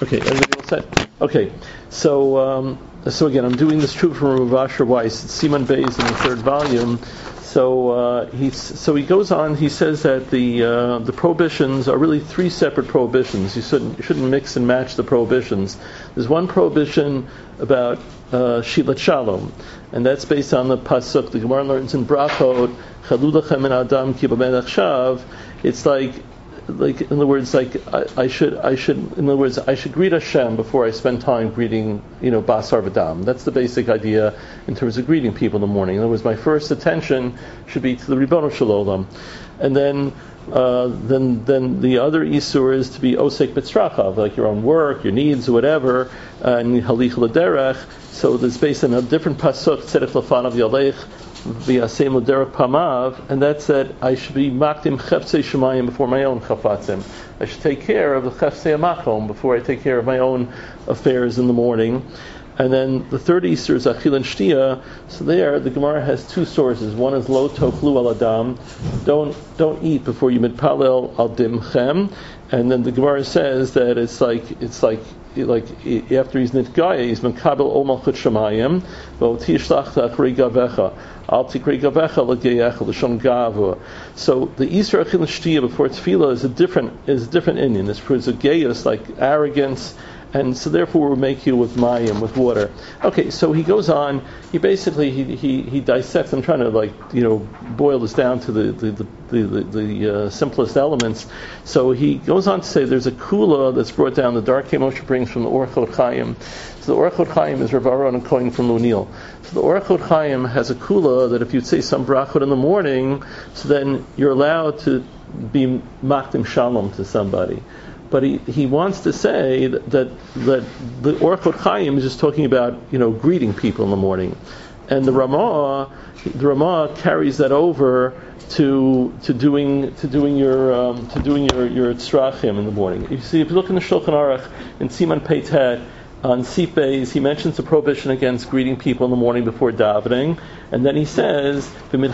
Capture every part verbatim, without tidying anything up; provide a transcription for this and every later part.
Okay, everybody all set? Okay, so um, so again, I'm doing this true from Rav Asher Weiss. It's Siman Beis in the third volume. So uh, he's so he goes on. He says that the uh, the prohibitions are really three separate prohibitions. You shouldn't you shouldn't mix and match the prohibitions. There's one prohibition about uh, shilat shalom, and that's based on the pasuk the Gemara learns in Brachot. Chalu lechem min adam ki b'melech shav. It's like. Like in other words, like I, I should, I should. In other words, I should greet Hashem before I spend time greeting, you know, Basar V'Dam. That's the basic idea in terms of greeting people in the morning. In other words, my first attention should be to the Ribbono Shel Olam, and then, uh, then, then the other isur is to be osek b'tzrachav, like your own work, your needs, or whatever, and halich l'derech. So that's based on a different pasuk, tzedek lefanav yalech. V'yasem l'derech pamav, and that's that I should be makdim cheftzei shemayim before my own chafatzim. I should take care of the cheftzei makom before I take care of my own affairs in the morning. And then the third Easter is achil and shtia. So there, the Gemara has two sources. One is lo tochlu al adam, don't don't eat before you mitpalel al dimchem. And then the Gemara says that it's like it's like like after he's nitgaya, he's makabel ol malchut shemayim, v'o tishlach ta'achrei gavecha. Al tikrei gavecha l'geyecha l'shon gavua. So the Easter achil and shtia before tefillah is a different is a different Indian. This proves a gayus, like arrogance. And so therefore we'll make you with mayim, with water. Okay, so he goes on, he basically, he he, he dissects, I'm trying to like, you know, boil this down to the the, the, the, the uh, simplest elements. So he goes on to say there's a kula that's brought down, the Darkei Moshe brings from the Orchot Chaim. So the Orchot Chaim is Rav Aaron Cohen from Lunil. So the Orchot Chaim has a kula that if you say some brachot in the morning, so then you're allowed to be makdim shalom to somebody. But he, he wants to say that, that that the Orchot Chaim is just talking about, you know, greeting people in the morning, and the Ramah the Ramah carries that over to to doing to doing your um, to doing your your tzrachim in the morning. You see, if you look in the Shulchan Aruch in Siman Pei Tet on Sif Beis, he mentions the prohibition against greeting people in the morning before davening, and then he says,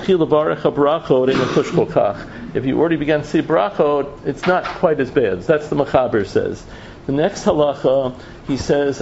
if you already began to say brachot, it's not quite as bad. That's the Mechaber says. The next halacha, he says,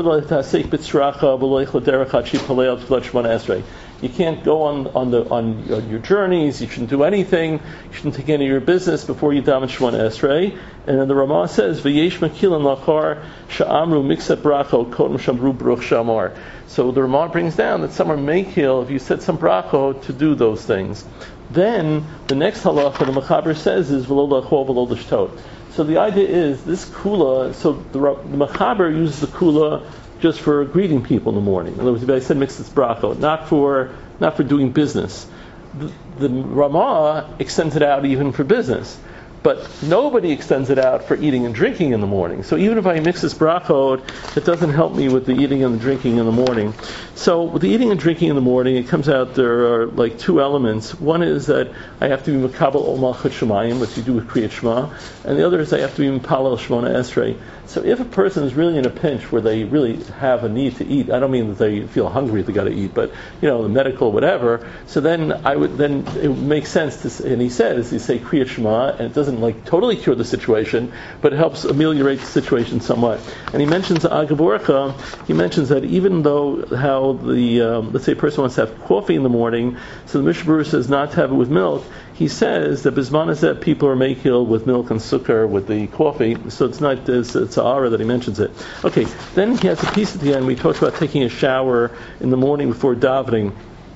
you can't go on on the on your, your journeys. You shouldn't do anything. You shouldn't take any of your business before you daven Shemona Esrei. And then the Ramah says, "V'yesh mekilan lachar sha'amru mixat bracho kodem shamru bruch shamar." So the Ramah brings down that some are mekil if you said some bracho to do those things. Then the next halacha the Mechaber says is v'lo lachol v'lo l'shtot. So the idea is this kula. So the, the Mechaber uses the kula just for greeting people in the morning. In other words, I said mixed brachot, not for not for doing business. The, the Ramah extends it out even for business, but nobody extends it out for eating and drinking in the morning. So even if I mix this brachot, it doesn't help me with the eating and the drinking in the morning. So with the eating and drinking in the morning, it comes out there are like two elements. One is that I have to be makabel ol malchut shemayim, which you do with Kriyat Shema, and the other is I have to be mipalel Shemona Esrei. So if a person is really in a pinch where they really have a need to eat, I don't mean that they feel hungry, they got to eat, but you know, the medical whatever. So then I would then it would make sense to. And he says he say Kriyat Shema, and it doesn't like totally cure the situation, but it helps ameliorate the situation somewhat. And he mentions Agav Orcha, he mentions that even though how the um, let's say a person wants to have coffee in the morning, so the Mishnah Berurah says not to have it with milk. He says that bisman is that people are makil with milk and sukkar with the coffee, so it's not it's, it's ara that he mentions it. Okay, then he has a piece at the end. We talked about taking a shower in the morning before davening.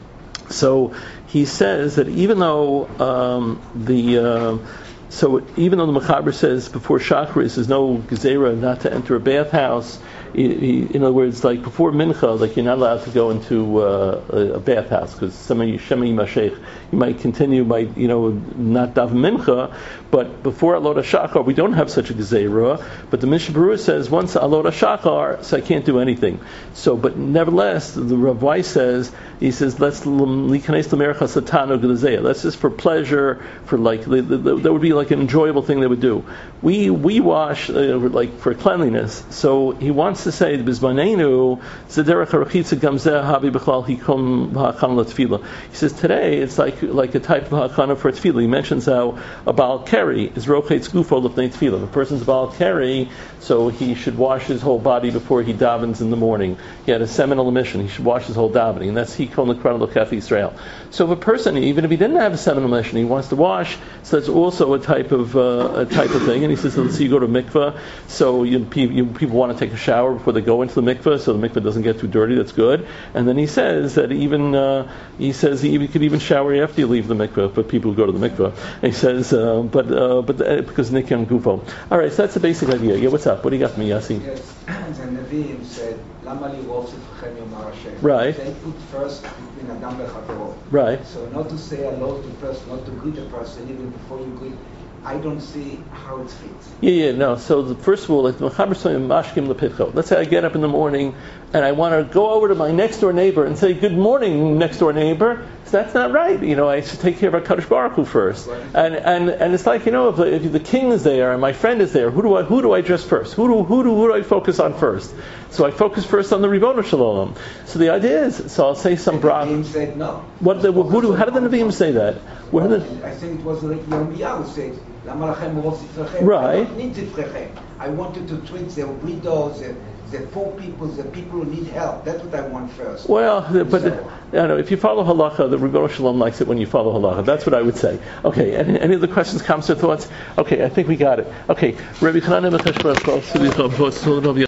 So he says that even though um, the uh, so even though the Mechaber says before Shachris there's no gezerah not to enter a bathhouse. In other words, like before mincha, like you're not allowed to go into uh, a, a bathhouse because some of you shemi mashech, you might continue, might you know not daven mincha, but before alot hashachar we don't have such a gezerah. But the Mishnah Berurah says once alot hashachar, so I can't do anything. So, but nevertheless, the Rav Weiss says he says let's likanes l'mercha satanu gezerah. That's just for pleasure, for like that would be like an enjoyable thing they would do. We we wash uh, like for cleanliness. So he wants to say Bizmanenu Zederach Harachitza Gamzeh Habi B'chlal Hikom Ha'akana L'Tefila. He says today it's like like a type of ha'akana for tefillah. He mentions how a Baal Keri is Rochetz Gufo L'Pnei Tefillah. If a person's Baal Keri, so he should wash his whole body before he davens in the morning. He had a seminal emission. He should wash his whole davening, and that's Hikom L'Kran L'Kef Yisrael. So if a person, even if he didn't have a seminal emission, he wants to wash, so that's also a type of uh, a type of thing. And he says, let's say you go to mikveh, so you, you, people want to take a shower before they go into the mikveh, so the mikveh doesn't get too dirty. That's good. And then he says that even uh, he says you could even shower after you leave the mikveh, but people who go to the mikveh. And he says, uh, but uh, but uh, because nikyam gufo. All right, so that's the basic idea. Yeah, what's up? What do you got for me, Yassi? Yes, the Nevi'im said, "Lama li rov sifchem yomar Hashem." Right. They put first between Adam v'chavero. Right. So not to say hello to the person, not to greet the person even before you greet. I don't see how it fits. Yeah, yeah, no. So the first of all, like let's say I get up in the morning and I want to go over to my next door neighbor and say, "Good morning, next door neighbor." So that's not right. You know, I should take care of HaKadosh Baruch Hu first. And and and it's like, you know, if, if the king is there and my friend is there, who do I who do I address first? Who do who do who do I focus on first? So I focus first on the Ribono Shalom. So the idea is, so I'll say some brach. The Nevi'im said no. What the, who do how did the Nevi'im say that? Where Well, the, I think it was like Yirmiyahu said, "Lama lachem rov sifrechem." Right. I don't need sifrechem. I wanted to treat the widows, the, the poor people, the people who need help. That's what I want first. Well, but So- the, I know if you follow halacha, the Ribono Shalom likes it when you follow halacha. That's what I would say. Okay, any, any other questions, comments, or thoughts? Okay, I think we got it. Okay, Rabbi Chanan